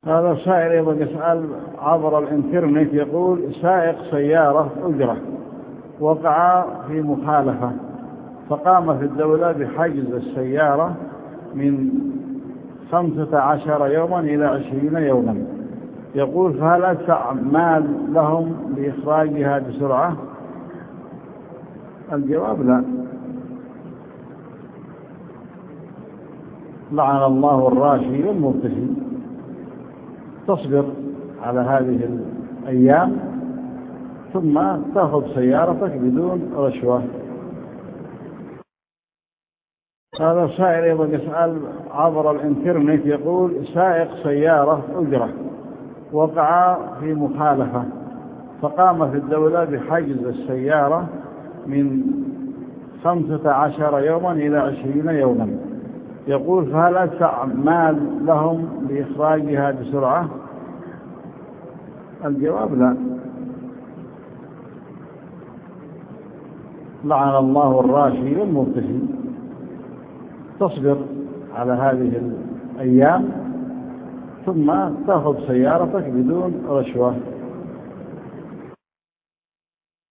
هذا سائل يبغى يسأل عبر الإنترنت، يقول سائق سيارة أجرة وقع في مخالفة، فقامت الدولة بحجز السيارة من 15 يوما إلى 20 يوما. يقول فهل أدفع مال لهم لإخراجها بسرعة؟ الجواب لا. لعن الله الراشي والمرتشي. تصبر على هذه الأيام ثم تأخذ سيارتك بدون رشوة. هذا سائل يبغى يسأل عبر الإنترنت، يقول سائق سيارة أجرة وقع في مخالفة، فقامت الدولة بحجز السيارة من 15 يوما إلى 20 يوما. يقول فهل أدفع مال لهم لإخراجها بسرعة؟ الجواب لا. لعن الله الراشي والمرتشي. تصبر على هذه الأيام ثم تأخذ سيارتك بدون رشوة.